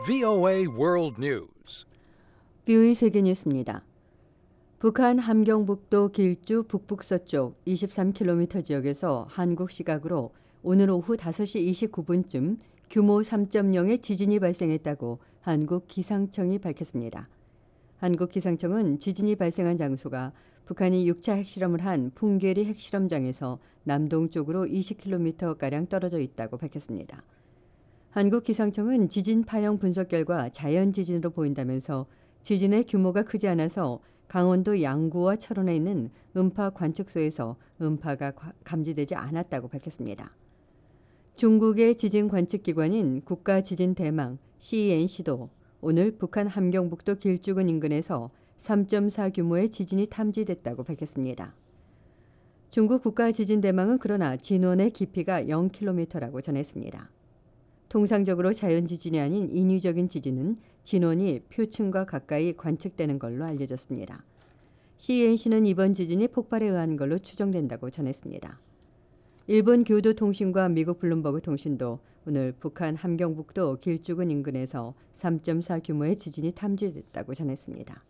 VOA World News. VOA 세계 뉴스입니다. 북한 함경북도 길주 북북서쪽 23km 지역에서 한국 시각으로 오늘 오후 5시 29분쯤 규모 3.0의 지진이 발생했다고 한국 기상청이 밝혔습니다. 한국 기상청은 지진이 발생한 장소가 북한이 6차 핵실험을 한 풍계리 핵실험장에서 남동쪽으로 20km가량 떨어져 있다고 밝혔습니다. 한국 기상청은 지진 파형 분석 결과 자연 지진으로 보인다면서 지진의 규모가 크지 않아서 강원도 양구와 철원에 있는 음파 관측소에서 음파가 감지되지 않았다고 밝혔습니다. 중국의 지진 관측기관인 국가지진대망 CNC도 오늘 북한 함경북도 길주군 인근에서 3.4 규모의 지진이 탐지됐다고 밝혔습니다. 중국 국가지진대망은 그러나 진원의 깊이가 0km라고 전했습니다. 통상적으로 자연지진이 아닌 인위적인 지진은 진원이 표층과 가까이 관측되는 걸로 알려졌습니다. CNC는 이번 지진이 폭발에 의한 걸로 추정된다고 전했습니다. 일본 교도통신과 미국 블룸버그 통신도 오늘 북한 함경북도 길주군 인근에서 3.4 규모의 지진이 탐지됐다고 전했습니다.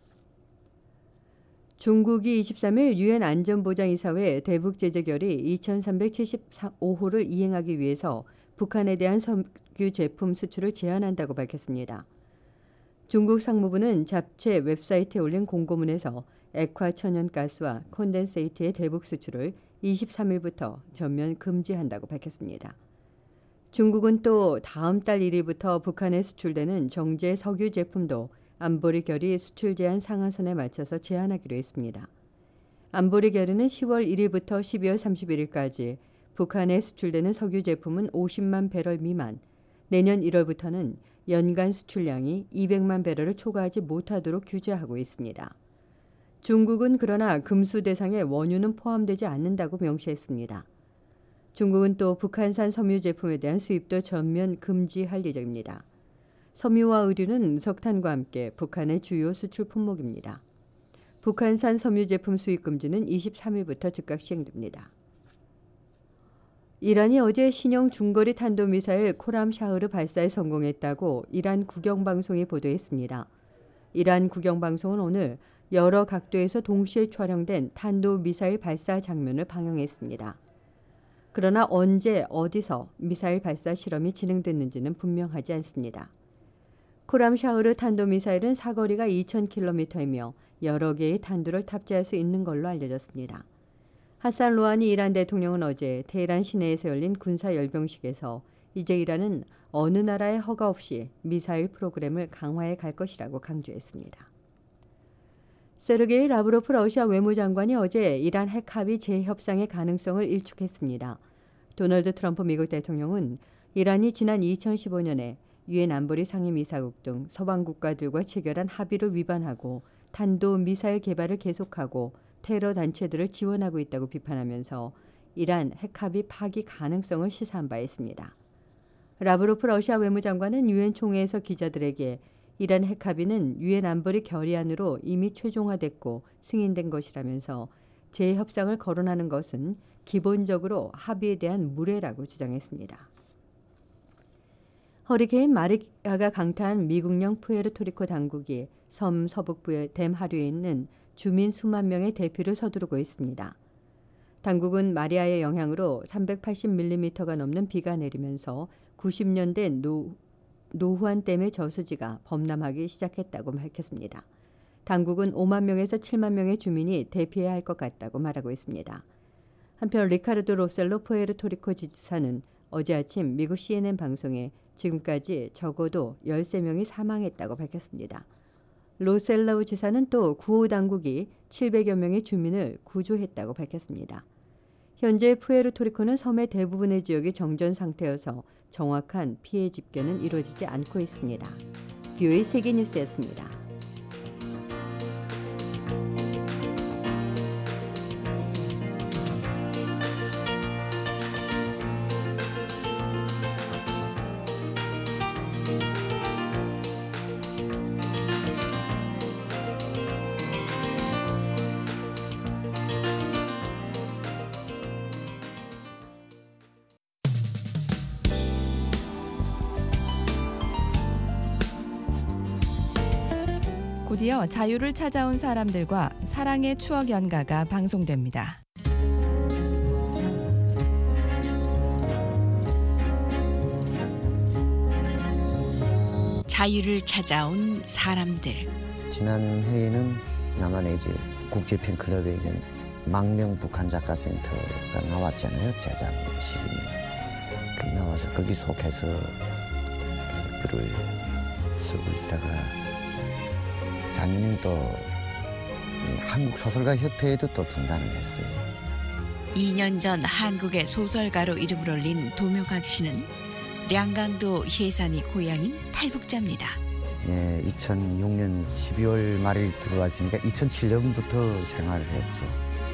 중국이 23일 유엔 안전보장이사회 대북 제재 결의 2375호를 이행하기 위해서 북한에 대한 석유 제품 수출을 제한한다고 밝혔습니다. 중국 상무부는 잡채 웹사이트에 올린 공고문에서 액화 천연가스와 콘덴세이트의 대북 수출을 23일부터 전면 금지한다고 밝혔습니다. 중국은 또 다음 달 1일부터 북한에 수출되는 정제 석유 제품도 안보리 결의 수출 제한 상한선에 맞춰서 제한하기로 했습니다. 안보리 결의는 10월 1일부터 12월 31일까지 북한에 수출되는 석유 제품은 50만 배럴 미만, 내년 1월부터는 연간 수출량이 200만 배럴을 초과하지 못하도록 규제하고 있습니다. 중국은 그러나 금수 대상에 원유는 포함되지 않는다고 명시했습니다. 중국은 또 북한산 섬유 제품에 대한 수입도 전면 금지할 예정입니다. 섬유와 의류는 석탄과 함께 북한의 주요 수출 품목입니다. 북한산 섬유 제품 수입 금지는 23일부터 즉각 시행됩니다. 이란이 어제 신형 중거리 탄도미사일 코람샤흐르 발사에 성공했다고 이란 국영방송이 보도했습니다. 이란 국영방송은 오늘 여러 각도에서 동시에 촬영된 탄도미사일 발사 장면을 방영했습니다. 그러나 언제 어디서 미사일 발사 실험이 진행됐는지는 분명하지 않습니다. 코람샤흐르 탄도미사일은 사거리가 2000km이며 여러 개의 탄두를 탑재할 수 있는 걸로 알려졌습니다. 하산 로하니 이란 대통령은 어제 테헤란 시내에서 열린 군사 열병식에서 이제 이란은 어느 나라의 허가 없이 미사일 프로그램을 강화해 갈 것이라고 강조했습니다. 세르게이 라브로프 러시아 외무장관이 어제 이란 핵 합의 재협상의 가능성을 일축했습니다. 도널드 트럼프 미국 대통령은 이란이 지난 2015년에 유엔 안보리 상임이사국 등 서방 국가들과 체결한 합의를 위반하고 탄도 미사일 개발을 계속하고 테러 단체들을 지원하고 있다고 비판하면서 이란 핵합의 파기 가능성을 시사한 바 있습니다. 라브로프 러시아 외무장관은 유엔 총회에서 기자들에게 이란 핵합의는 유엔 안보리 결의안으로 이미 최종화됐고 승인된 것이라면서 재협상을 거론하는 것은 기본적으로 합의에 대한 무례라고 주장했습니다. 허리케인 마리아가 강타한 미국령 푸에르토리코 당국이 섬 서북부의 댐 하류에 있는 주민 수만 명의 대피를 서두르고 있습니다. 당국은 마리아의 영향으로 380mm가 넘는 비가 내리면서 90년 된 노후안 댐의 저수지가 범람하기 시작했다고 밝혔습니다. 당국은 5만 명에서 7만 명의 주민이 대피해야 할 것 같다고 말하고 있습니다. 한편 리카르도 로셀로 푸에르토리코 지사는 어제 아침 미국 CNN 방송에 지금까지 적어도 13명이 사망했다고 밝혔습니다. 로셀라우 지사는 또 구호 당국이 700여 명의 주민을 구조했다고 밝혔습니다. 현재 푸에르토리코는 섬의 대부분의 지역이 정전 상태여서 정확한 피해 집계는 이루어지지 않고 있습니다. VOA 세계뉴스였습니다. 곧이어 자유를 찾아온 사람들과 사랑의 추억 연가가 방송됩니다. 자유를 찾아온 사람들. 지난해에는 남한의 이제 국제팬클럽에 이제 망명 북한 작가센터가 나왔잖아요. 재작년 12년. 그 나와서 거기 속해서 글을 쓰고 있다가 작년엔 또 한국 소설가 협회에도 또 등단을 했어요. 2년 전 한국의 소설가로 이름을 올린 도명학 씨는 량강도 해산이 고향인 탈북자입니다. 네, 2006년 12월 말에 들어왔으니까 2007년부터 생활을 했죠.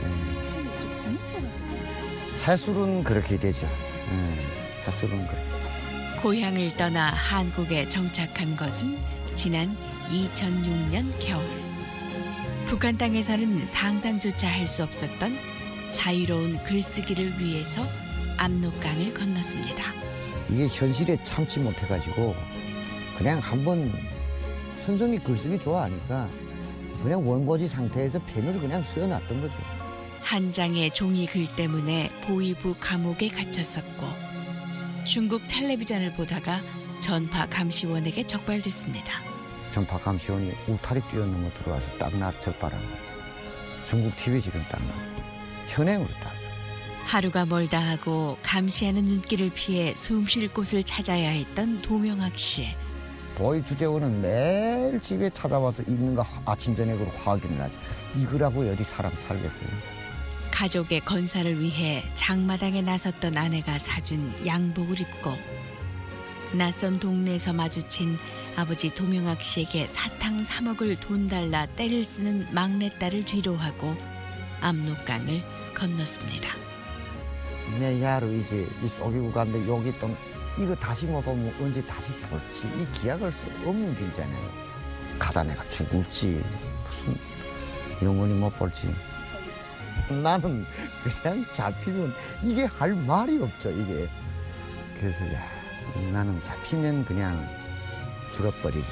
해술은 그렇게 되죠. 해술은 그렇게. 고향을 떠나 한국에 정착한 것은 지난 2006년 겨울. 북한 땅에서는 상상조차 할 수 없었던 자유로운 글쓰기를 위해서 압록강을 건넜습니다. 이게 현실에 참지 못해가지고 그냥 한번 천성이 글쓰기 좋아하니까 그냥 원고지 상태에서 펜으로 그냥 써놨던 거죠. 한 장의 종이 글 때문에 보위부 감옥에 갇혔었고 중국 텔레비전을 보다가 전파 감시원에게 적발됐습니다. 전파 감시원이 울타리 뛰어넘어 들어와서 딱 나를 적발한 거예요. 중국 TV 지금 딱 나와. 현행으로 딱. 하루가 멀다 하고 감시하는 눈길을 피해 숨 쉴 곳을 찾아야 했던 도명학 씨. 보위 주재원은 매일 집에 찾아와서 있는가 아침 저녁으로 확인을 하지. 이거라고 어디 사람 살겠어요. 가족의 건사를 위해 장마당에 나섰던 아내가 사준 양복을 입고 낯선 동네에서 마주친 아버지 도명학 씨에게 사탕 3억을 돈 달라 떼를 쓰는 막내딸을 뒤로하고 압록강을 건넜습니다. 내 야로 이제 이 속이고 갔는데 여기 또 이거 다시 못 보면 언제 다시 볼지 이 기약할 수 없는 길이잖아요. 가다 내가 죽을지 무슨 영원히 못 볼지. 나는 그냥 잡히면 이게 할 말이 없죠 이게. 그래서 야 나는 잡히면 그냥 죽어버리자.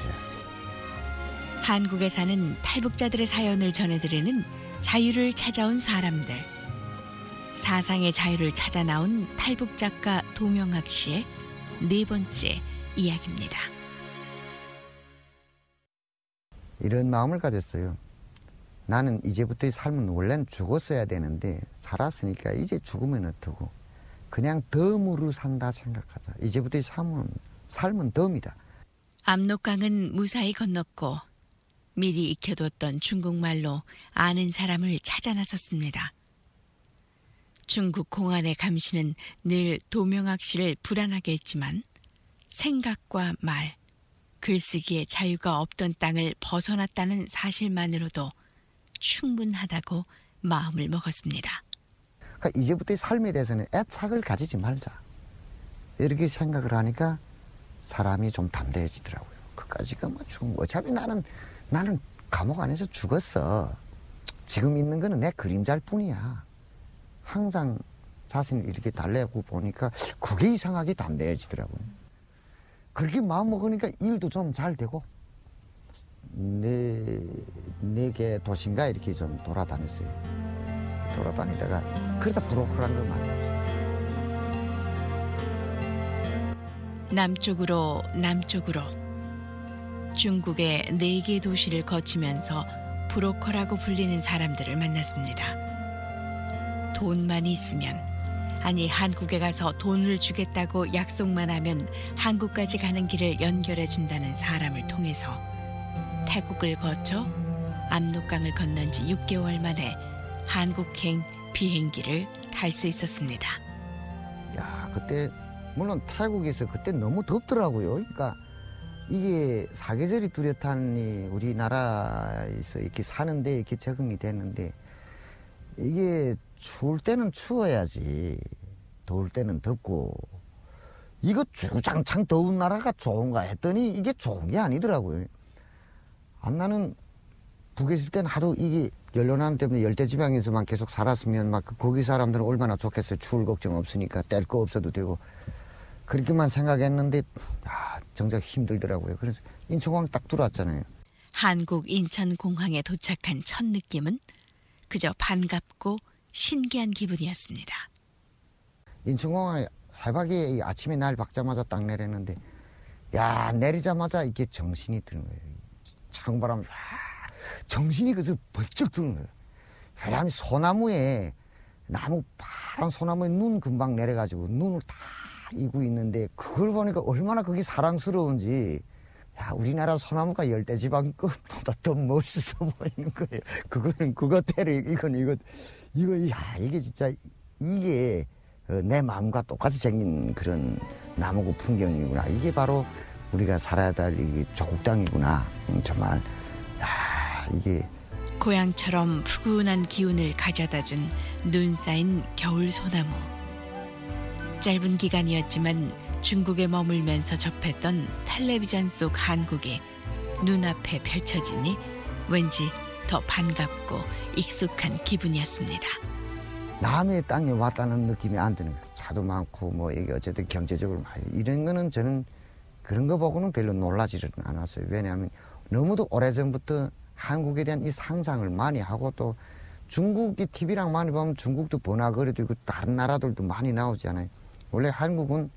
한국에 사는 탈북자들의 사연을 전해드리는 자유를 찾아온 사람들. 사상의 자유를 찾아 나온 탈북 작가 도명학 씨의 네 번째 이야기입니다. 이런 마음을 가졌어요. 나는 이제부터의 삶은 원래는 죽었어야 되는데 살았으니까 이제 죽으면 어떡고 그냥 덤으로 산다 생각하자. 이제부터의 삶은 덤이다. 압록강은 무사히 건넜고 미리 익혀뒀던 중국말로 아는 사람을 찾아 나섰습니다. 중국 공안의 감시는 늘 도명학 씨를 불안하게 했지만 생각과 말, 글쓰기의 자유가 없던 땅을 벗어났다는 사실만으로도 충분하다고 마음을 먹었습니다. 그러니까 이제부터의 삶에 대해서는 애착을 가지지 말자. 이렇게 생각을 하니까 사람이 좀 담대해지더라고요. 그까지가 뭐 어차피 나는 감옥 안에서 죽었어. 지금 있는 거는 내 그림자일 뿐이야. 항상 자신을 이렇게 달래고 보니까 그게 이상하게 담대해지더라고요. 그렇게 마음 먹으니까 일도 좀 잘 되고 네 개 도시인가 이렇게 좀 돌아다녔어요. 돌아다니다가 그러다 브로커라는 걸 만났죠. 남쪽으로 중국의 4개 도시를 거치면서 브로커라고 불리는 사람들을 만났습니다. 돈만 있으면, 아니 한국에 가서 돈을 주겠다고 약속만 하면 한국까지 가는 길을 연결해 준다는 사람을 통해서 태국을 거쳐 압록강을 건넌 지 6개월 만에 한국행 비행기를 탈 수 있었습니다. 야, 그때 물론 태국에서 그때 너무 덥더라고요. 그러니까 이게 사계절이 뚜렷한 우리나라에서 이렇게 사는데 이렇게 적응이 됐는데 이게 추울 때는 추워야지 더울 때는 덥고 이거 주구장창 더운 나라가 좋은가 했더니 이게 좋은 게 아니더라고요. 나는 북에 있을 때는 하도 이게 연료난 때문에 열대지방에서만 계속 살았으면 막 거기 사람들은 얼마나 좋겠어요. 추울 걱정 없으니까 뗄 거 없어도 되고 그렇게만 생각했는데 정작 힘들더라고요. 그래서 인천공항 딱 들어왔잖아요. 한국 인천공항에 도착한 첫 느낌은 그저 반갑고 신기한 기분이었습니다. 인천공항에 새벽에 아침에 날 박자마자 딱 내렸는데 야 내리자마자 이게 정신이 드는 거예요. 창바람 정신이 그래서 벌쩍 드는 거예요. 그다음에 소나무에 나무 파란 소나무에 눈 금방 내려가지고 눈을 다 이고 있는데 그걸 보니까 얼마나 그게 사랑스러운지 야 우리나라 소나무가 열대지방 끝보다 더 멋있어 보이는 거예요. 그거는 그것대로 이거 야 이게 진짜 이게 내 마음과 똑같이 생긴 그런 나무고 풍경이구나. 이게 바로 우리가 살아야 될 이 조국 땅이구나. 정말 야 이게 고향처럼 푸근한 기운을 가져다준 눈 쌓인 겨울 소나무. 짧은 기간이었지만 중국에 머물면서 접했던 텔레비전 속 한국이 눈앞에 펼쳐지니 왠지 더 반갑고 익숙한 기분이었습니다. 남의 땅에 왔다는 느낌이 안 드는 거예요. 차도 많고 뭐 이게 어쨌든 경제적으로 많이 이런 거는 저는 그런 거 보고는 별로 놀라지는 않았어요. 왜냐하면 너무도 오래전부터 한국에 대한 이 상상을 많이 하고 또 중국이 TV랑 많이 보면 중국도 번화거리도 있고 다른 나라들도 많이 나오잖아요. 원래 한국은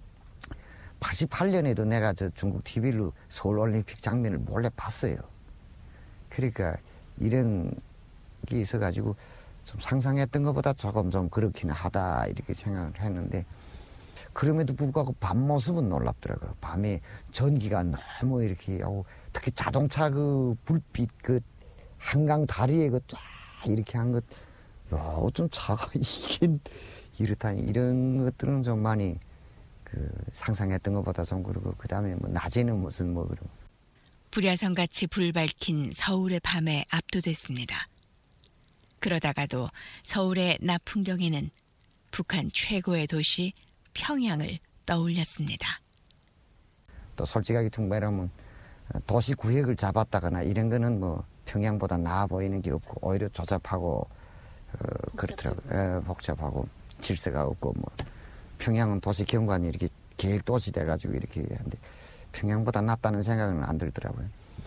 88년에도 내가 저 중국 TV로 서울올림픽 장면을 몰래 봤어요. 그러니까 이런 게 있어가지고 좀 상상했던 것보다 조금 좀 그렇기는 하다 이렇게 생각을 했는데 그럼에도 불구하고 밤 모습은 놀랍더라고요. 밤에 전기가 너무 이렇게 하고 특히 자동차 그 불빛 그 한강 다리에 그 쫙 이렇게 한 것, 야 어쩜 차가 이게 이렇다니 이런 것들은 좀 많이 그 상상했던 것보다 좀 그러고 그 다음에 뭐 낮에는 무슨 뭐 그러고 불야성같이 불 밝힌 서울의 밤에 압도됐습니다. 그러다가도 서울의 낮 풍경에는 북한 최고의 도시 평양을 떠올렸습니다. 또 솔직하게 통보하면 도시 구획을 잡았다거나 이런 거는 뭐 평양보다 나아 보이는 게 없고 오히려 조잡하고 그렇더라고요. 복잡하고 질서가 없고 뭐 평양은 도시 경관이 이렇게 계획 도시 돼가지고 이렇게 하는데 평양보다 낫다는 생각은 안 들더라고요.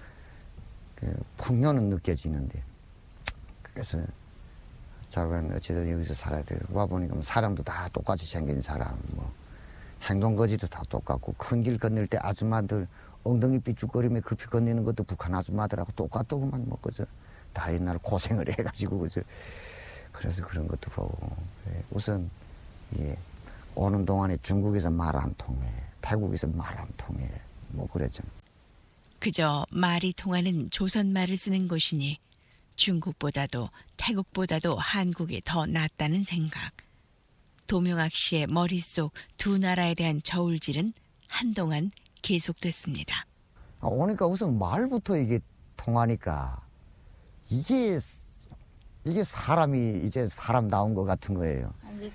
그 풍요는 느껴지는데 그래서 자기는 어쨌든 여기서 살아야 돼. 와 보니까 사람도 다 똑같이 생긴 사람, 뭐 행동 거지도 다 똑같고 큰 길 건널 때 아줌마들 엉덩이 삐죽거리며 급히 건너는 것도 북한 아줌마들하고 똑같더구만 뭐 그저 다 옛날 고생을 해가지고 그저 그래서 그런 것도 보고 우선 예 오는 동안에 중국에서 말 안 통해, 태국에서 말 안 통해 뭐 그랬죠. 그저 말이 통하는 조선말을 쓰는 곳이니 중국보다도 태국보다도 한국이 더 낫다는 생각. 도명학 씨의 머릿속 두 나라에 대한 저울질은 한동안 계속됐습니다. 오니까 우선 말부터 이게 통하니까 이게 사람이 이제 사람 나온 것 같은 거예요. 이제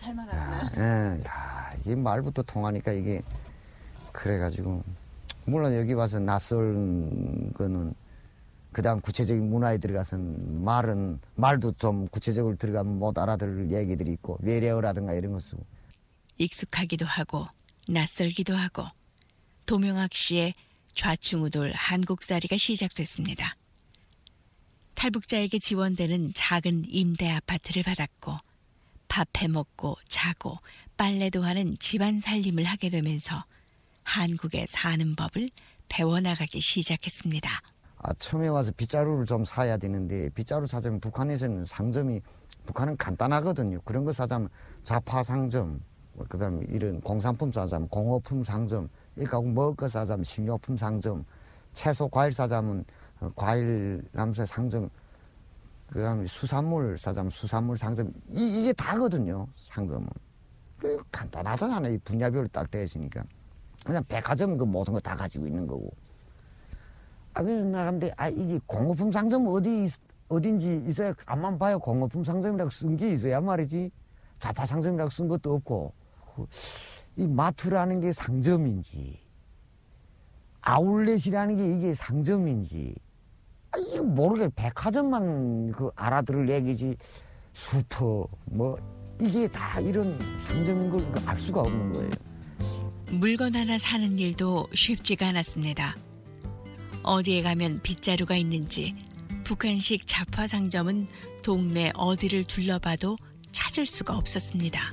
살만하구나. 이게 말부터 통하니까 이게 그래가지고 물론 여기 와서 낯선 거는 그다음 구체적인 문화에 들어가서는 말도 좀 구체적으로 들어가면 못 알아들을 얘기들이 있고 외래어라든가 이런 거 쓰고 익숙하기도 하고 낯설기도 하고 도명학 씨의 좌충우돌 한국살이가 시작됐습니다. 탈북자에게 지원되는 작은 임대 아파트를 받았고 밥 해먹고 자고 빨래도 하는 집안 살림을 하게 되면서 한국에 사는 법을 배워나가기 시작했습니다. 처음에 와서 빗자루를 좀 사야 되는데 빗자루 사자면 북한에서는 상점이 북한은 간단하거든요. 그런 거 사자면 자파 상점, 그다음에 이런 공산품 사자면 공업품 상점, 이렇게 하고 먹을 거 사자면 식료품 상점, 채소 과일 사자면 과일 남새 상점, 그다음에 수산물 사자면 수산물 상점 이게 다거든요. 상점은 간단하잖아요. 분야별로 딱 되어 있으니까 그냥 백화점은 그 모든 거 다 가지고 있는 거고. 그래서 나간데 이게 공업품 상점 어딘지 있어야 앞만 봐요. 공업품 상점이라고 쓴 게 있어야 말이지. 자파 상점이라고 쓴 것도 없고 이 마트라는 게 상점인지 아울렛이라는 게 이게 상점인지 이거 모르게 백화점만 그 알아들을 얘기지 슈퍼 뭐 이게 다 이런 상점인 걸 알 수가 없는 거예요. 물건 하나 사는 일도 쉽지가 않았습니다. 어디에 가면 빗자루가 있는지 북한식 잡화 상점은 동네 어디를 둘러봐도 찾을 수가 없었습니다.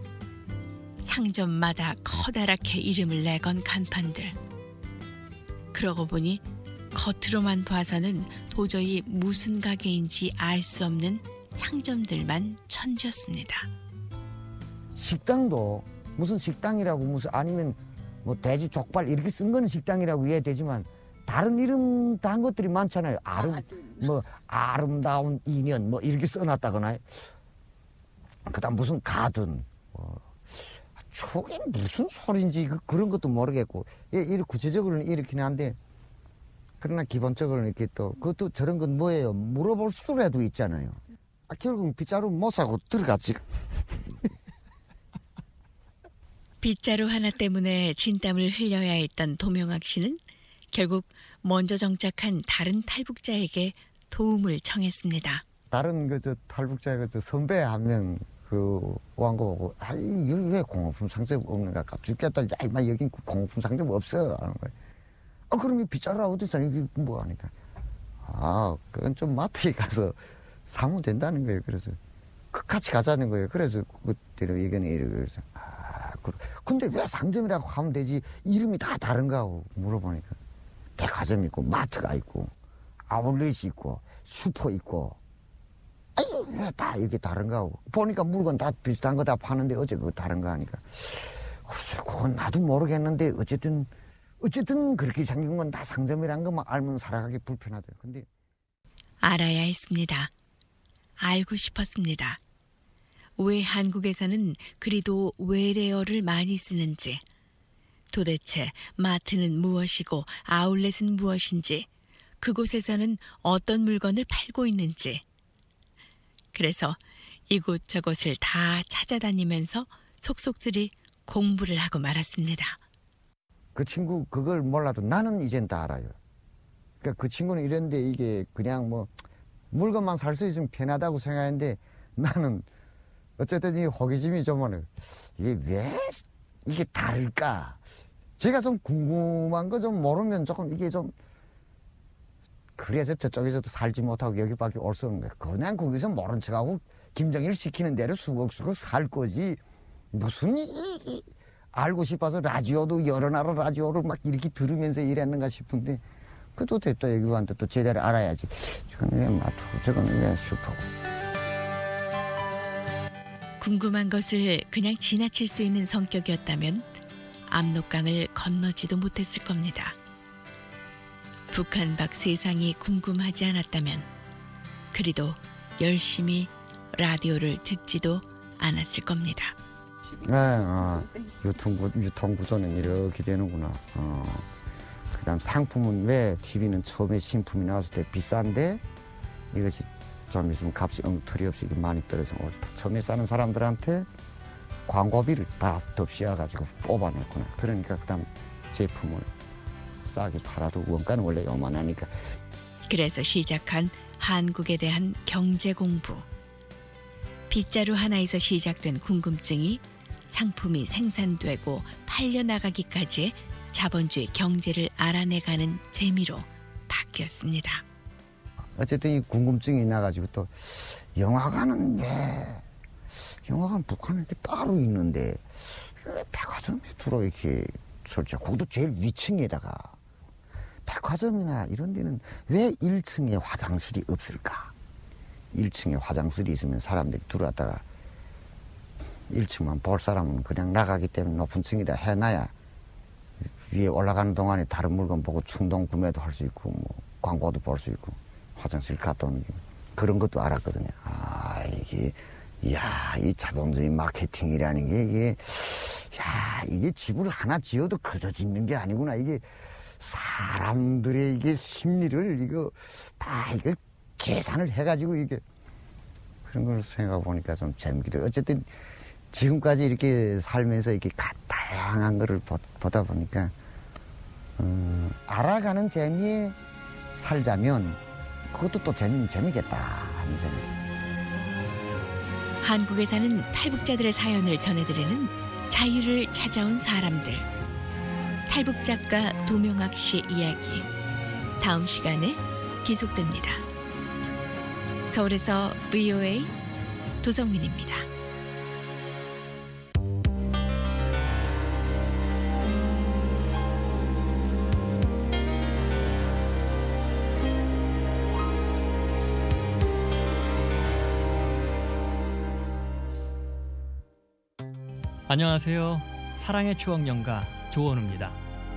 상점마다 커다랗게 이름을 내건 간판들. 그러고 보니 겉으로만 봐서는 도저히 무슨 가게인지 알 수 없는 상점들만 천지였습니다. 식당도 무슨 식당이라고 무슨 아니면 뭐 돼지 족발 이렇게 쓴 거는 식당이라고 이해되지만 다른 이름 단 것들이 많잖아요. 뭐 아름다운 인연 뭐 이렇게 써놨다거나 그다음 무슨 가든 저게 무슨 소리인지 그런 것도 모르겠고 이렇게 구체적으로는 이렇긴 한데 그러나 기본적으로는 이렇게 또 그것도 저런 건 뭐예요 물어볼 수라도 있잖아요. 결국 빗자루 못 사고 들어갔지. 빗자루 하나 때문에 진땀을 흘려야 했던 도명학 씨는 결국 먼저 정착한 다른 탈북자에게 도움을 청했습니다. 다른 저 탈북자 선배 한 명 왕고 보고 이게 왜 공업품 상점 없는가 죽겠다. 야 이마 여긴 공업품 상점 없어 하는 거예요. 그럼 이 빗자루가 어디서 이게 뭐 하니까 그건 좀 마트에 가서 사면 된다는 거예요. 그래서 같이 가자는 거예요. 그래서 그때로 의견이 이래서 근데 왜 상점이라고 하면 되지 이름이 다 다른가 하고 물어보니까 백화점 있고 마트가 있고 아울렛이 있고 슈퍼 있고 왜 다 이렇게 다른가 하고 보니까 물건 다 비슷한 거 다 파는데 어째 그거 다른가 하니까 글쎄 그건 나도 모르겠는데 어쨌든 그렇게 생긴 건 다 상점이란 것만 알면 살아가기 불편하대요. 근데 알아야 했습니다. 알고 싶었습니다. 왜 한국에서는 그리도 외래어를 많이 쓰는지, 도대체 마트는 무엇이고 아울렛은 무엇인지, 그곳에서는 어떤 물건을 팔고 있는지. 그래서 이곳저곳을 다 찾아다니면서 속속들이 공부를 하고 말았습니다. 그 친구 그걸 몰라도 나는 이젠 다 알아요. 그러니까 그 친구는 이런데 이게 그냥 뭐 물건만 살 수 있으면 편하다고 생각하는데 나는 어쨌든 이 호기심이 좀 많아요. 이게 왜 이게 다를까? 제가 좀 궁금한 거 좀 모르면 조금 이게 좀 그래서 저쪽에서도 살지 못하고 여기밖에 올 수 없는 거예요. 그냥 거기서 모른 척하고 김정일 시키는 대로 수걱수걱 살 거지. 무슨 알고 싶어서 라디오도 여러 나라 라디오를 막 이렇게 들으면서 일했는가 싶은데 그래도 또 여기 왔는데 또 제대로 알아야지. 저건 왜 마트고 저건 왜 슈퍼고. 궁금한 것을 그냥 지나칠 수 있는 성격이었다면 압록강을 건너지도 못했을 겁니다. 북한 밖 세상이 궁금하지 않았다면 그리도 열심히 라디오를 듣지도 않았을 겁니다. 유통구조는 이렇게 되는구나. 그다음 상품은 왜 TV는 처음에 신품이 나왔을 때 비싼데 이것이 좀 있으면 값이 엉터리 없이 많이 떨어져. 처음에 사는 사람들한테 광고비를 다 덮씌워가지고 뽑아냈구나. 그러니까 그다음 제품을 싸게 팔아도 원가는 원래 요만하니까. 그래서 시작한 한국에 대한 경제 공부. 빗자루 하나에서 시작된 궁금증이 상품이 생산되고 팔려나가기까지의 자본주의 경제를 알아내가는 재미로 바뀌었습니다. 어쨌든 이 궁금증이 나가지고 또 영화관은 북한에 이렇게 따로 있는데 왜 백화점에 주로 이렇게 설치? 그것도 제일 위층에다가 백화점이나 이런 데는 왜 1층에 화장실이 없을까? 1층에 화장실이 있으면 사람들이 들어왔다가 1층만 볼 사람은 그냥 나가기 때문에 높은 층에다 해놔야 위에 올라가는 동안에 다른 물건 보고 충동 구매도 할 수 있고 뭐 광고도 볼 수 있고 화장실 갔다 오는 게 그런 것도 알았거든요. 이 자본주의 마케팅이라는 게 이게 집을 하나 지어도 그저 짓는 게 아니구나. 이게 사람들의 이게 심리를 이거 계산을 해가지고 이게 그런 걸 생각해 보니까 좀 재밌기도 해요. 어쨌든 지금까지 이렇게 살면서 이렇게 다양한 거를 보다 보니까 알아가는 재미에 살자면 그것도 또 재미겠다 하는 생각. 한국에 사는 탈북자들의 사연을 전해드리는 자유를 찾아온 사람들. 탈북 작가 도명학 씨의 이야기 다음 시간에 계속됩니다. 서울에서 VOA 도성민입니다. 안녕하세요. 사랑의 추억 연가 조원우입니다.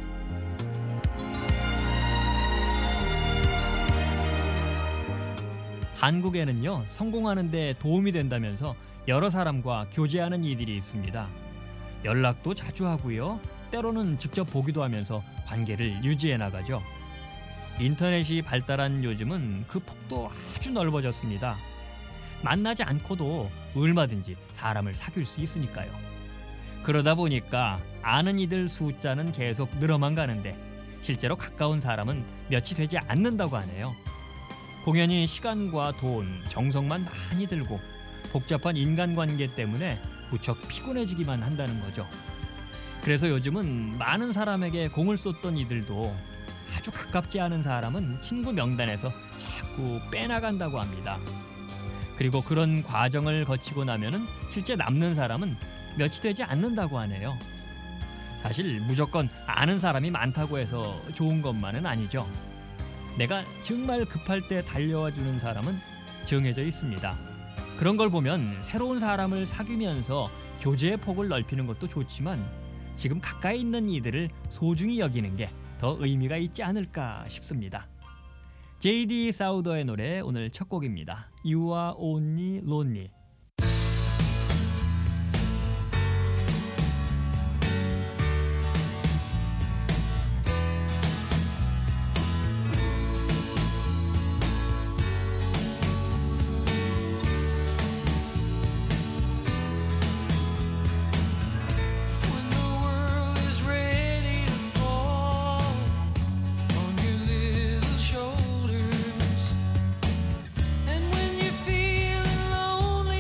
한국에는요, 성공하는 데 도움이 된다면서 여러 사람과 교제하는 이들이 있습니다. 연락도 자주 하고요. 때로는 직접 보기도 하면서 관계를 유지해 나가죠. 인터넷이 발달한 요즘은 그 폭도 아주 넓어졌습니다. 만나지 않고도 얼마든지 사람을 사귈 수 있으니까요. 그러다 보니까 아는 이들 숫자는 계속 늘어만 가는데 실제로 가까운 사람은 몇이 되지 않는다고 하네요. 공연히 시간과 돈, 정성만 많이 들고 복잡한 인간관계 때문에 무척 피곤해지기만 한다는 거죠. 그래서 요즘은 많은 사람에게 공을 쏟던 이들도 아주 가깝지 않은 사람은 친구 명단에서 자꾸 빼나간다고 합니다. 그리고 그런 과정을 거치고 나면은 실제 남는 사람은 몇이 되지 않는다고 하네요. 사실 무조건 아는 사람이 많다고 해서 좋은 것만은 아니죠. 내가 정말 급할 때 달려와 주는 사람은 정해져 있습니다. 그런 걸 보면 새로운 사람을 사귀면서 교제의 폭을 넓히는 것도 좋지만 지금 가까이 있는 이들을 소중히 여기는 게 더 의미가 있지 않을까 싶습니다. J.D. 사우더의 노래 오늘 첫 곡입니다. You are only lonely. Lonely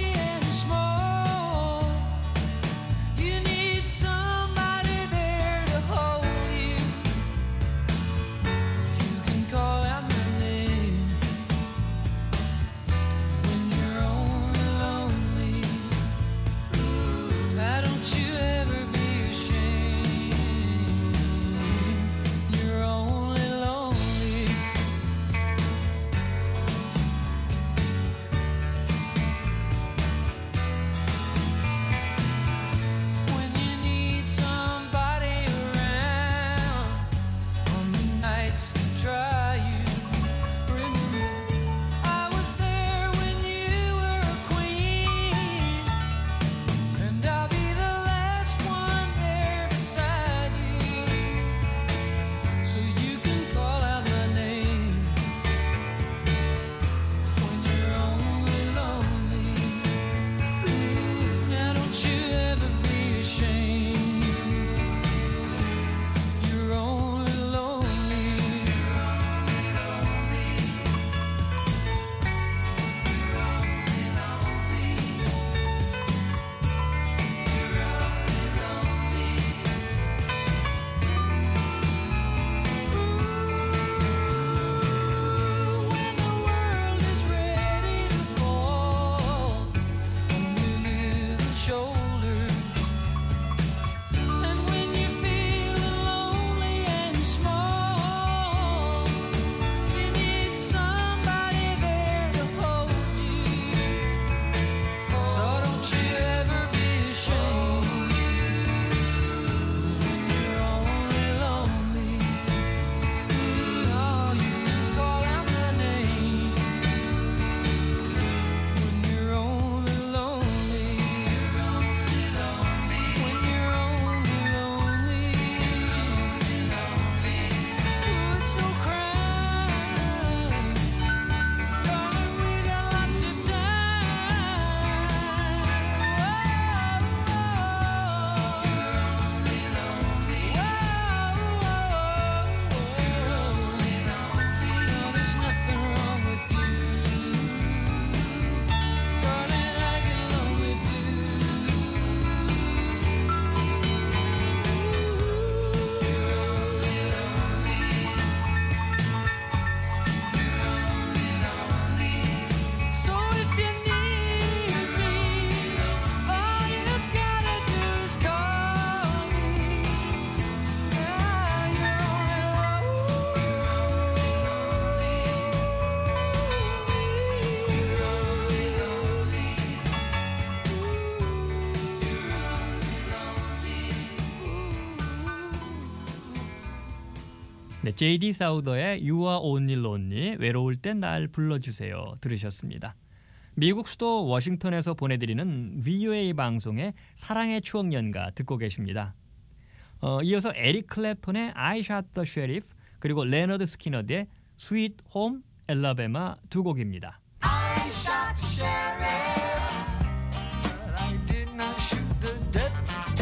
네, J.D. 사우더의 You Are Only Lonely, 외로울 땐 날 불러주세요 들으셨습니다. 미국 수도 워싱턴에서 보내드리는 VOA 방송의 사랑의 추억 연가 듣고 계십니다. 이어서 에릭 클랩톤의 I Shot the Sheriff 그리고 레너드 스키너드의 Sweet Home Alabama 두 곡입니다. I shot the sheriff, but I did not shoot the deputy.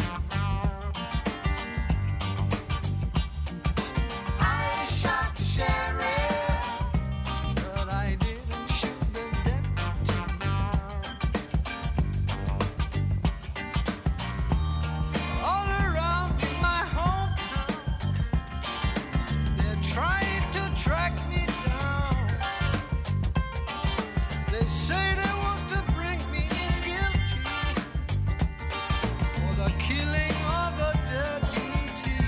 I shot the sheriff, but I didn't shoot the deputy. All around in my hometown, they're trying to track me down. They say they want to bring me in guilty for the killing of a deputy,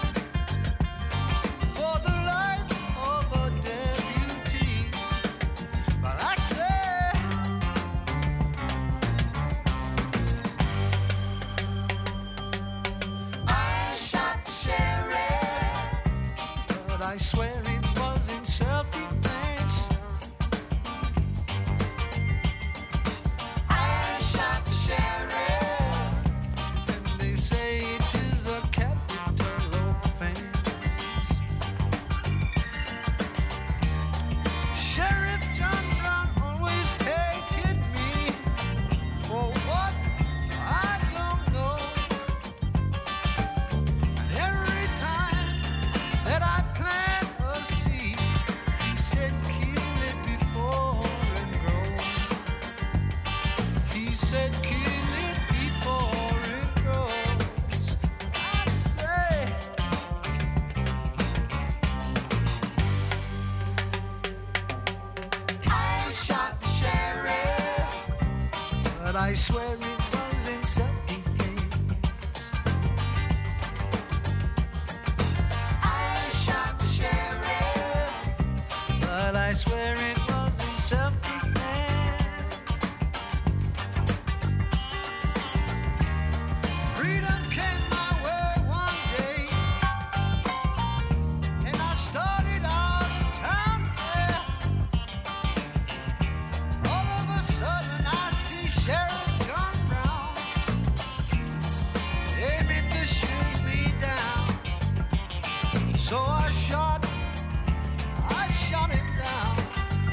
for the life of a deputy. But I say, I shot the sheriff, but I swear it was in self-defense. I shot the sheriff, and they say it is a capital offense. Sheriff John Brown always hated me for what I don't know. And every time that I plant a seed, he said kill it before it grows. He said kill it before it grows. I say, I shot the sheriff, but I swear it was in self-defense. I shot the sheriff, but I swear it was in self-defense. Freedom came my way one day, and I started out of town there. All of a sudden I see Sheriff John Brown aiming to shoot me down. So I shot him down.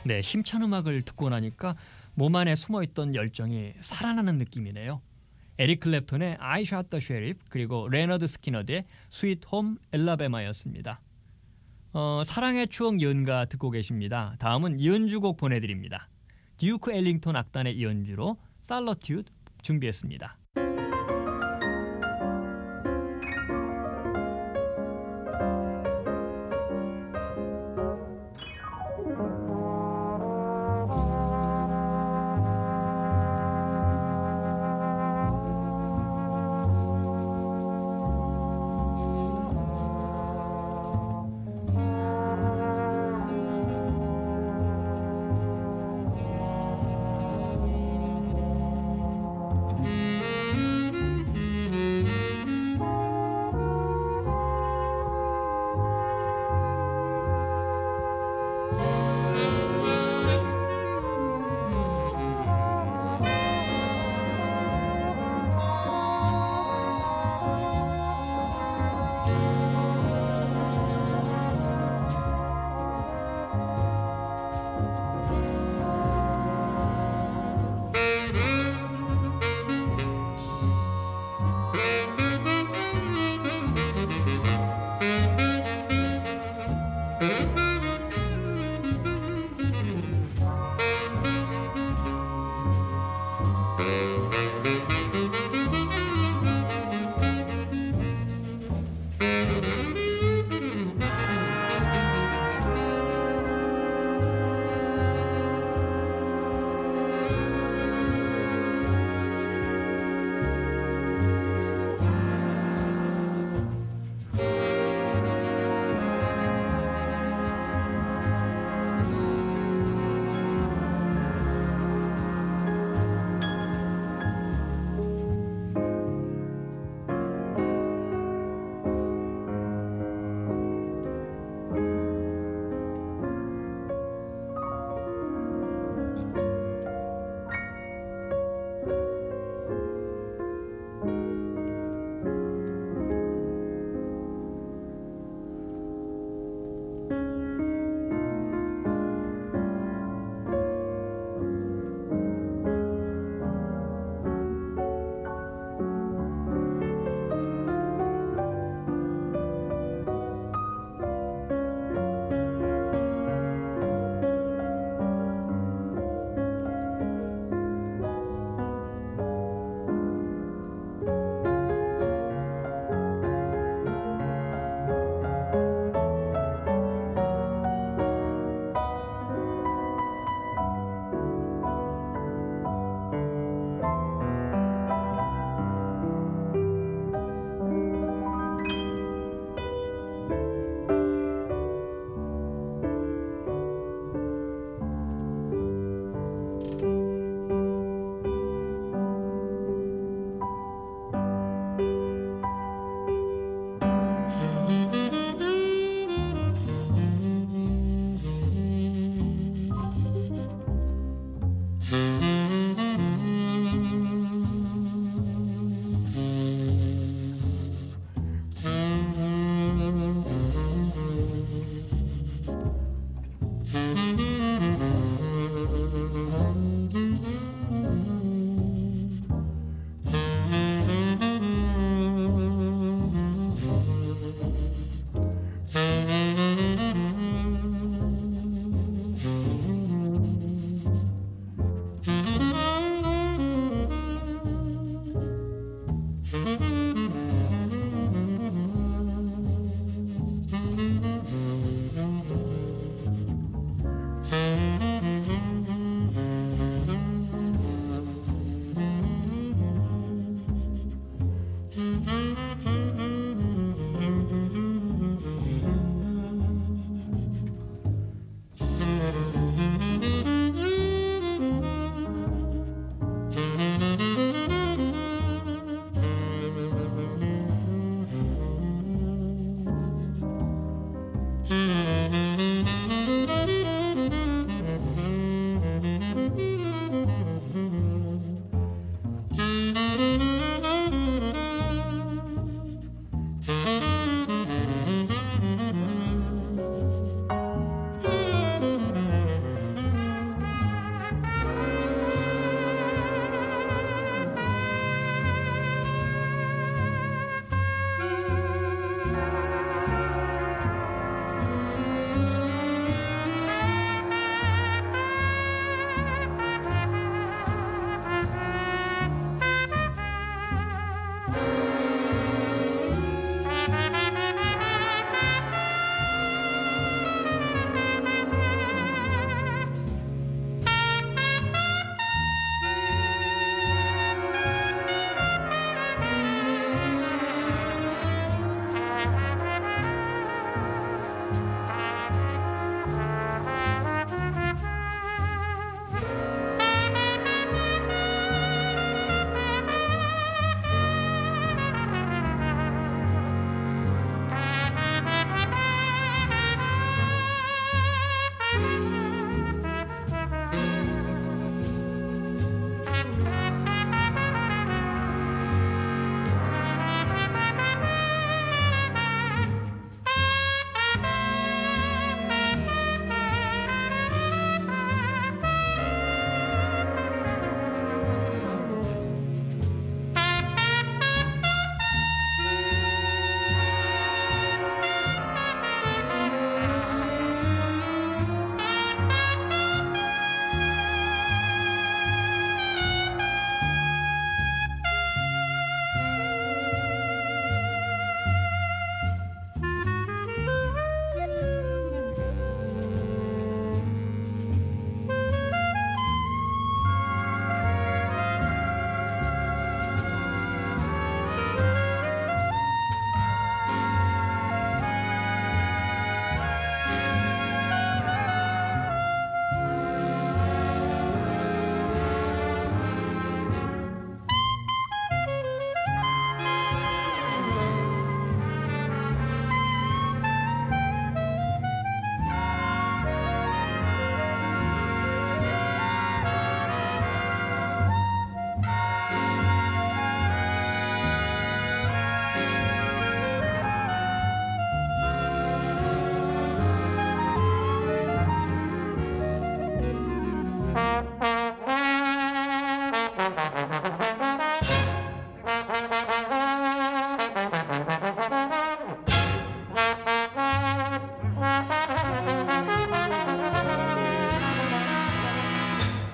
네, 힘찬 음악을 듣고 나니까 몸 안에 숨어있던 열정이 살아나는 느낌이네요. 에릭 클랩톤의 I Shot the Sheriff 그리고 레너드 스키너드의 Sweet Home Alabama였습니다. 사랑의 추억 연가 듣고 계십니다. 다음은 연주곡 보내드립니다. 듀크 엘링턴 악단의 연주로 Solitude 준비했습니다.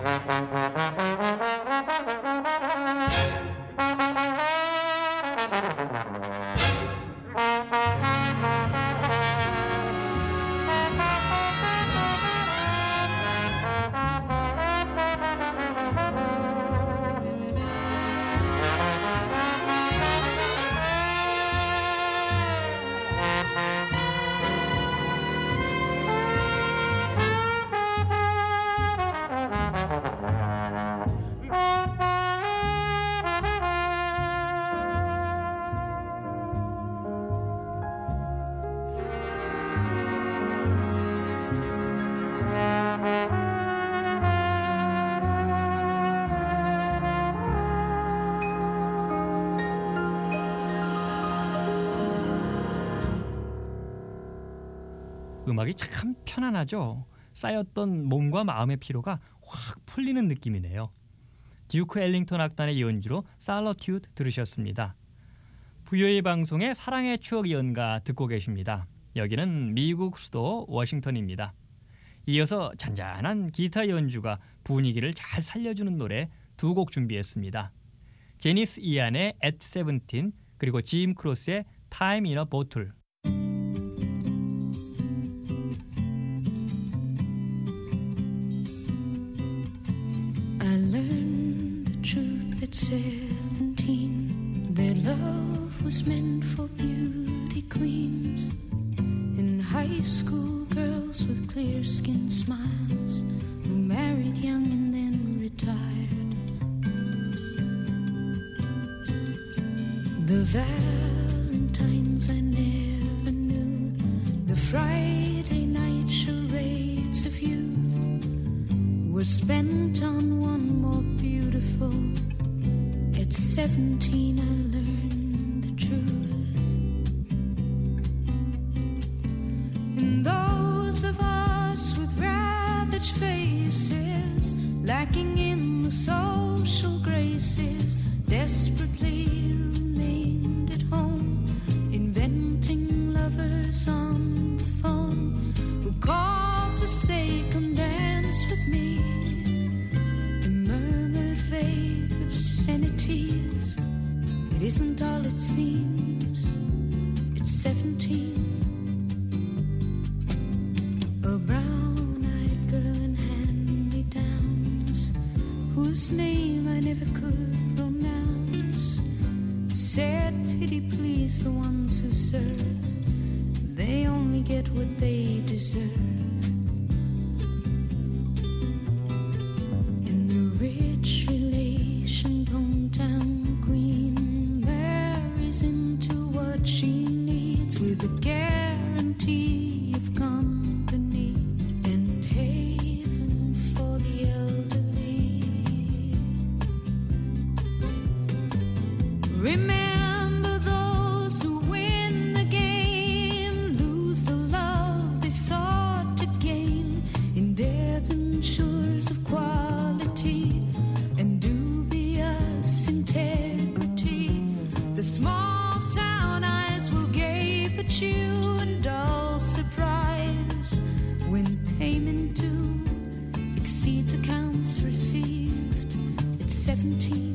음악이 참 편안하죠. 쌓였던 몸과 마음의 피로가 확 풀리는 느낌이네요. 듀크 엘링턴 악단의 연주로 살러튜드 들으셨습니다. VOA 방송의 사랑의 추억 연가 듣고 계십니다. 여기는 미국 수도 워싱턴입니다. 이어서 잔잔한 기타 연주가 분위기를 잘 살려주는 노래 두 곡 준비했습니다. 제니스 이안의 At 17 그리고 짐 크로스의 Time in a Bottle. I learned the truth at 17, that love was meant for beauty queens, and high school girls with clear skin smiles who married young and then retired. The Valentines I never knew, the Friday night charades of youth were spent on one more beautiful. At 17 I learned the truth. And those of us with ravaged faces, lacking in the social graces, desperately remained at home, inventing lovers on the phone who called to say, come dance with me, and murmured vague obscenities. It isn't all it seems. It's 17. A brown-eyed girl in hand-me-downs, whose name I never could pronounce, said, pity please the ones who serve, they only get what they deserve. And the rich relationed hometown queen marries into what she needs, with a guarantee of company and haven for the elderly. Remember those who win the game, lose the love they sought to gain, in debentures of quality and dubious integrity. The small town eyes will gape at you in dull surprise when payment due exceeds accounts received. It's 17.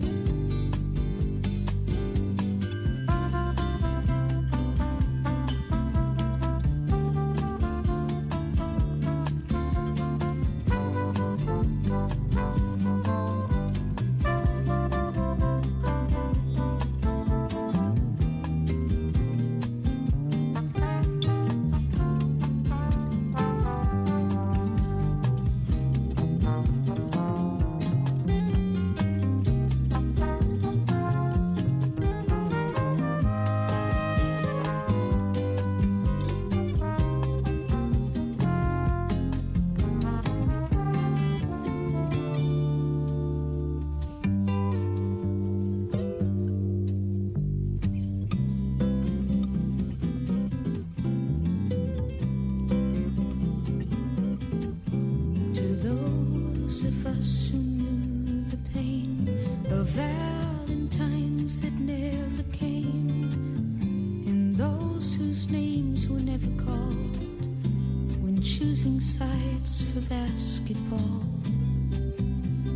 To those of us who knew the pain of Valentines that never came, and those whose names were never called when choosing sides for basketball,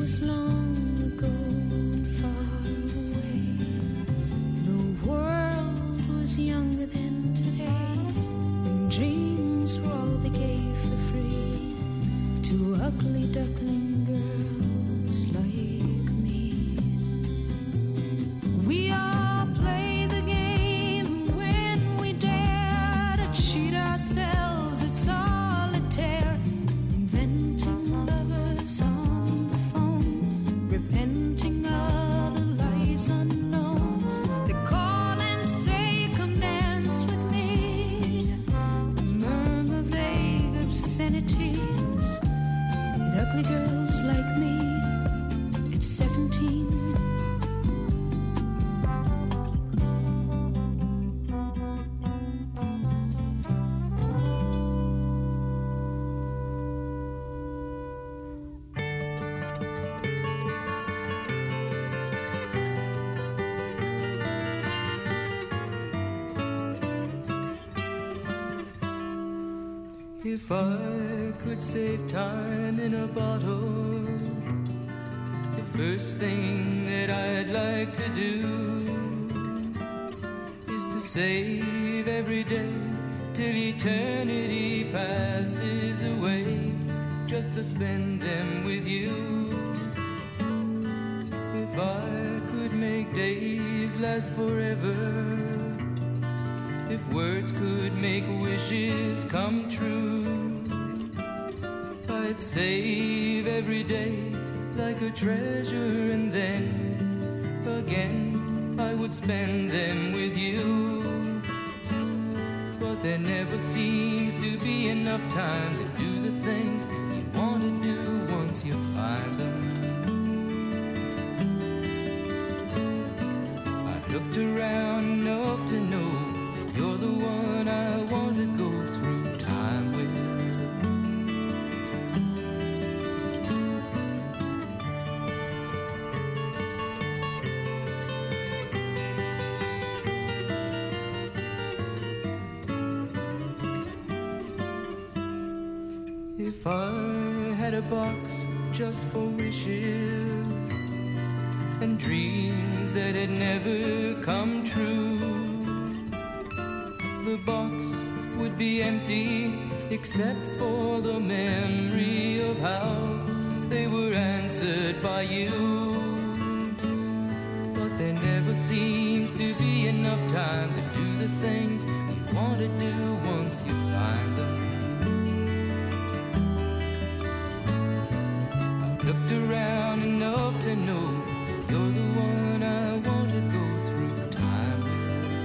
was long ago and far away. The world was younger than today, and dreams were all they gave for free to ugly duckling girls like me. We all play the game when we dare to cheat ourselves at solitaire, inventing lovers on the phone, repenting other lives unknown. They call and say, come dance with me, murmur vague obscenities at ugly girls like me at 17. If I could save time in a bottle, the first thing that I'd like to do is to save every day till eternity passes away, just to spend them with you. If I could make days last forever, if words could make wishes come true, I'd save every day like a treasure, and then again I would spend them with you. But there never seems to be enough time to do the things you want to do once you find them. I've looked around enough to know you're the one I want to go through time with. If I had a box just for wishes and dreams that had never come true, the box would be empty except for the memory of how they were answered by you. But there never seems to be enough time to do the things you want to do once you find them. I've looked around enough to know you're the one I want to go through time with.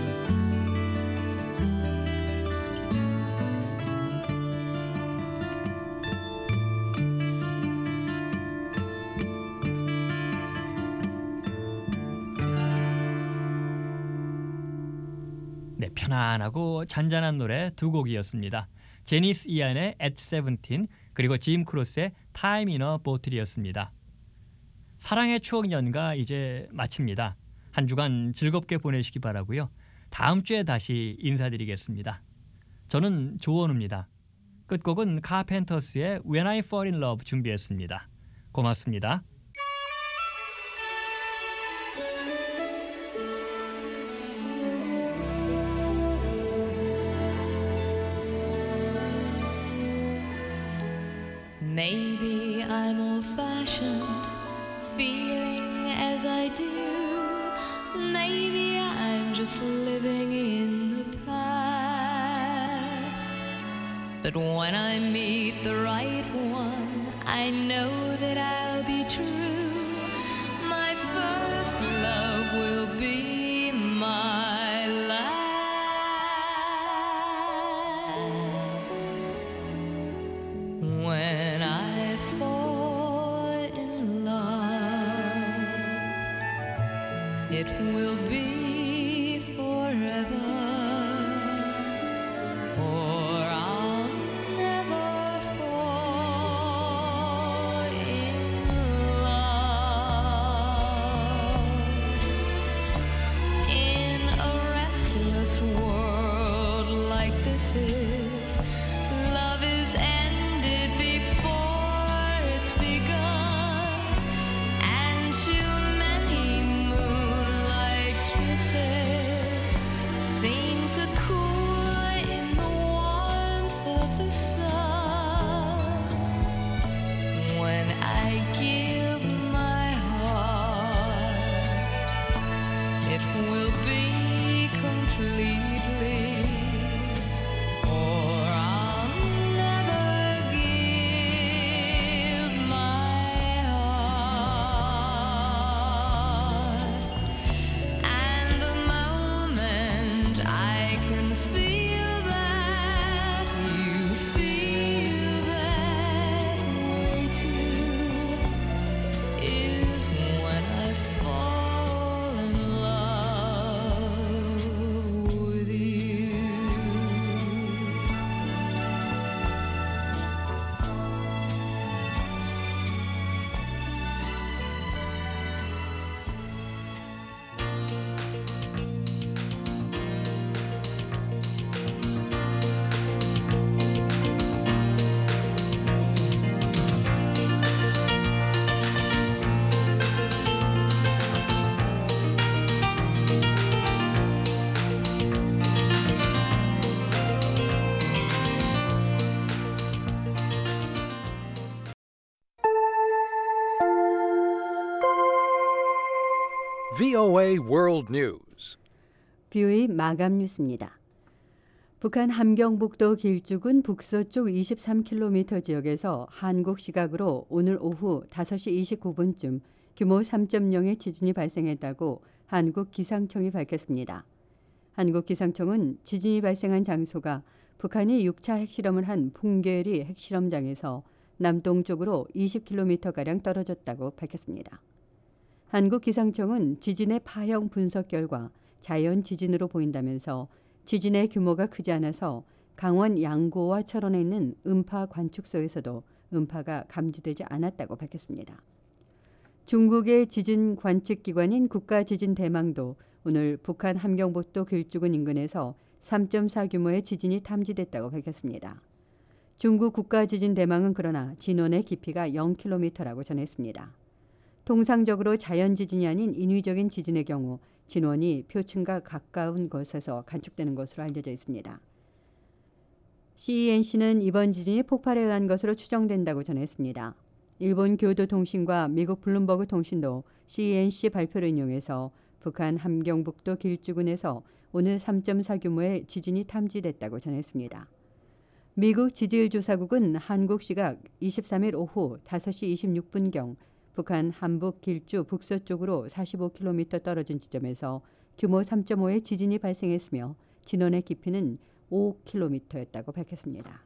네, 편안하고 잔잔한 노래 두 곡이었습니다. 제니스 이안의 At 17 그리고 짐 크로스의 Time in a Bottle이었습니다. 사랑의 추억 연가 이제 마칩니다. 한 주간 즐겁게 보내시기 바라고요. 다음 주에 다시 인사드리겠습니다. 저는 조원우입니다. 끝곡은 카펜터스의 When I Fall in Love 준비했습니다. 고맙습니다. Maybe I'm old-fashioned, feeling as I do. Maybe I'm just living in the past. But when I meet the right one, I know that I'll be true. My first love will be my last. When I fall in love, it will be forever, or I'll never fall in love. In a restless world like this is, love is ended before it's begun. VOA World News. VOA 마감 뉴스입니다. 북한 함경북도 길쭉은 북서쪽 23km 지역에서 한국 시각으로 오늘 오후 5시 29분쯤 규모 3.0의 지진이 발생했다고 한국 기상청이 밝혔습니다. 한국 기상청은 지진이 발생한 장소가 북한이 6차 핵실험을 한 풍계리 핵실험장에서 남동쪽으로 20km가량 떨어졌다고 밝혔습니다. 한국 기상청은 지진의 파형 분석 결과 자연 지진으로 보인다면서 지진의 규모가 크지 않아서 강원 양구와 철원에 있는 음파 관측소에서도 음파가 감지되지 않았다고 밝혔습니다. 중국의 지진 관측기관인 국가지진대망도 오늘 북한 함경북도 길쭉은 인근에서 3.4 규모의 지진이 탐지됐다고 밝혔습니다. 중국 국가지진대망은 그러나 진원의 깊이가 0km라고 전했습니다. 통상적으로 자연지진이 아닌 인위적인 지진의 경우 진원이 표층과 가까운 곳에서 관측되는 것으로 알려져 있습니다. CENC는 이번 지진이 폭발에 의한 것으로 추정된다고 전했습니다. 일본 교도통신과 미국 블룸버그 통신도 CENC 발표를 인용해서 북한 함경북도 길쭉은에서 오늘 3.4 규모의 지진이 탐지됐다고 전했습니다. 미국 지질조사국은 한국 시각 23일 오후 5시 26분경 북한 함북 길쭉 북서쪽으로 45km 떨어진 지점에서 규모 3.5의 지진이 발생했으며 진원의 깊이는 5km였다고 밝혔습니다.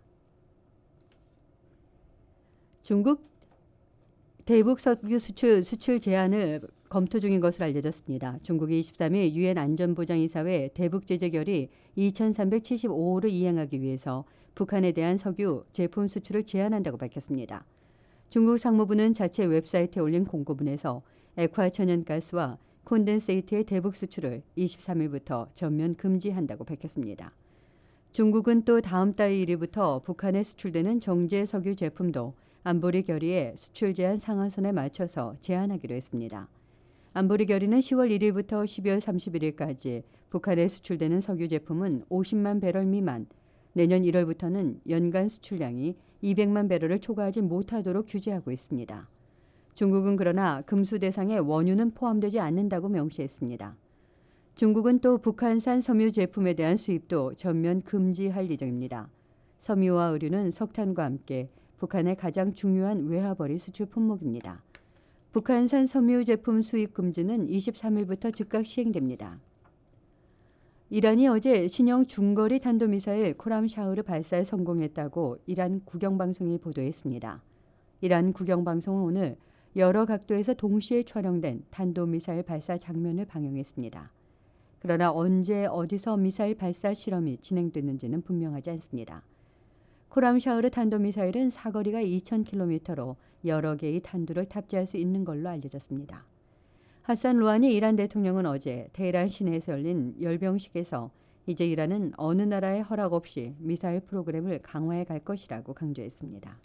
중국 대북 석유 수출 제한을 검토 중인 것으로 알려졌습니다. 중국이 23일 유엔 안전보장이사회 대북 제재 결의 2375호를 이행하기 위해서 북한에 대한 석유 제품 수출을 제한한다고 밝혔습니다. 중국 상무부는 자체 웹사이트에 올린 공고문에서 액화 천연가스와 콘덴세이트의 대북 수출을 23일부터 전면 금지한다고 밝혔습니다. 중국은 또 다음 달 1일부터 북한에 수출되는 정제 석유 제품도 안보리 결의의 수출 제한 상한선에 맞춰서 제한하기로 했습니다. 안보리 결의는 10월 1일부터 12월 31일까지 북한에 수출되는 석유 제품은 50만 배럴 미만, 내년 1월부터는 연간 수출량이 200만 배럴을 초과하지 못하도록 규제하고 있습니다. 중국은 그러나 금수 대상에 원유는 포함되지 않는다고 명시했습니다. 중국은 또 북한산 섬유 제품에 대한 수입도 전면 금지할 예정입니다. 섬유와 의류는 석탄과 함께 북한의 가장 중요한 외화벌이 수출 품목입니다. 북한산 섬유 제품 수입 금지는 23일부터 즉각 시행됩니다. 이란이 어제 신형 중거리 탄도미사일 코람샤흐르 발사에 성공했다고 이란 국영방송이 보도했습니다. 이란 국영방송은 오늘 여러 각도에서 동시에 촬영된 탄도미사일 발사 장면을 방영했습니다. 그러나 언제 어디서 미사일 발사 실험이 진행됐는지는 분명하지 않습니다. 코람샤흐르 탄도미사일은 사거리가 2,000km로 여러 개의 탄두를 탑재할 수 있는 걸로 알려졌습니다. 하산 루하니 이란 대통령은 어제 테헤란 시내에서 열린 열병식에서 이제 이란은 어느 나라의 허락 없이 미사일 프로그램을 강화해 갈 것이라고 강조했습니다.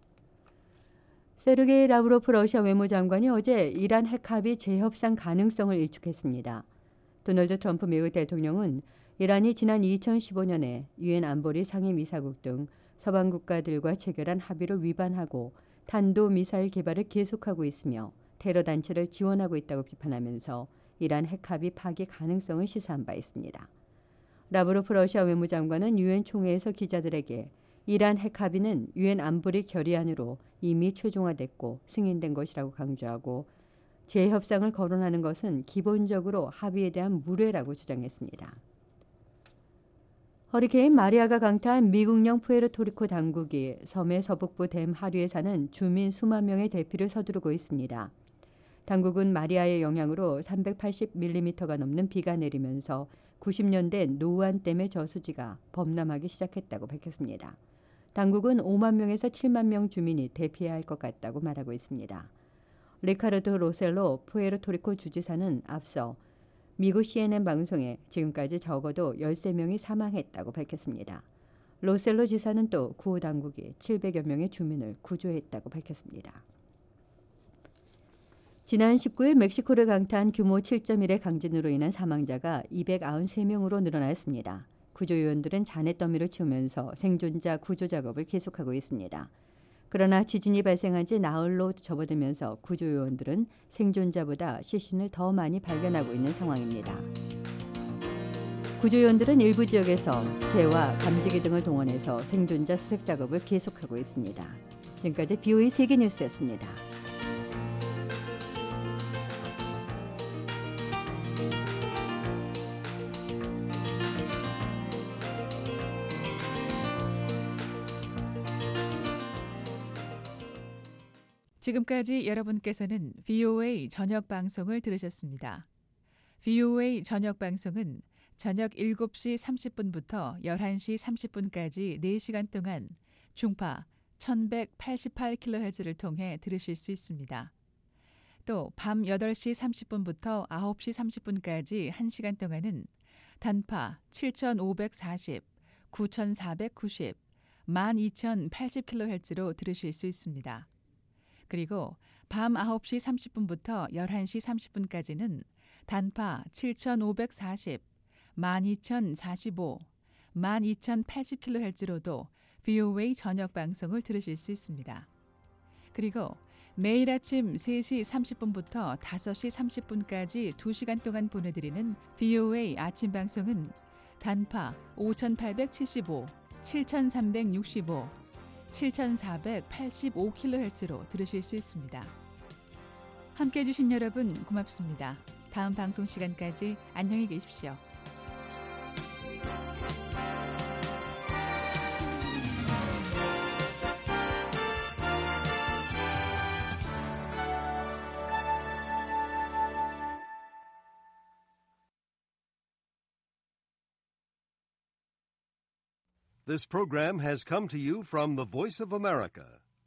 세르게이 라브로프 러시아 외무장관이 어제 이란 핵합의 재협상 가능성을 일축했습니다. 도널드 트럼프 미국 대통령은 이란이 지난 2015년에 유엔 안보리 상임이사국 등 서방 국가들과 체결한 합의를 위반하고 탄도미사일 개발을 계속하고 있으며 테러 단체를 지원하고 있다고 비판하면서 이란 핵합의 파기 가능성을 시사한 바 있습니다. 라브로프 러시아 외무장관은 유엔 총회에서 기자들에게 이란 핵합의는 유엔 안보리 결의안으로 이미 최종화됐고 승인된 것이라고 강조하고 재협상을 거론하는 것은 기본적으로 합의에 대한 무례라고 주장했습니다. 허리케인 마리아가 강타한 미국령 푸에르토리코 당국이 섬의 서북부 댐 하류에 사는 주민 수만 명의 대피를 서두르고 있습니다. 당국은 마리아의 영향으로 380mm가 넘는 비가 내리면서 90년 된 노우안댐의 저수지가 범람하기 시작했다고 밝혔습니다. 당국은 5만 명에서 7만 명 주민이 대피해야 할 것 같다고 말하고 있습니다. 리카르도 로셀로 푸에르토리코 주지사는 앞서 미국 CNN 방송에 지금까지 적어도 13명이 사망했다고 밝혔습니다. 로셀로 지사는 또 구호 당국이 700여 명의 주민을 구조했다고 밝혔습니다. 지난 19일 멕시코를 강타한 규모 7.1의 강진으로 인한 사망자가 293명으로 늘어났습니다. 구조요원들은 잔해 더미를 치우면서 생존자 구조 작업을 계속하고 있습니다. 그러나 지진이 발생한 지 나흘로 접어들면서 구조요원들은 생존자보다 시신을 더 많이 발견하고 있는 상황입니다. 구조요원들은 일부 지역에서 개와 감지기 등을 동원해서 생존자 수색 작업을 계속하고 있습니다. 지금까지 BOA 세계뉴스였습니다. 지금까지 여러분께서는 VOA 저녁 방송을 들으셨습니다. VOA 저녁 방송은 저녁 7시 30분부터 11시 30분까지 4시간 동안 중파 1188kHz를 통해 들으실 수 있습니다. 또 밤 8시 30분부터 9시 30분까지 1시간 동안은 단파 7540, 9490, 12080kHz로 들으실 수 있습니다. 그리고 밤 9시 30분부터 11시 30분까지는 단파 7540, 12045, 12080kHz로도 VOA 저녁 방송을 들으실 수 있습니다. 그리고 매일 아침 3시 30분부터 5시 30분까지 2시간 동안 보내드리는 VOA 아침 방송은 단파 5875, 7365, 7485kHz로 들으실 수 있습니다. 함께해 주신 여러분 고맙습니다. 다음 방송 시간까지 안녕히 계십시오. This program has come to you from the Voice of America,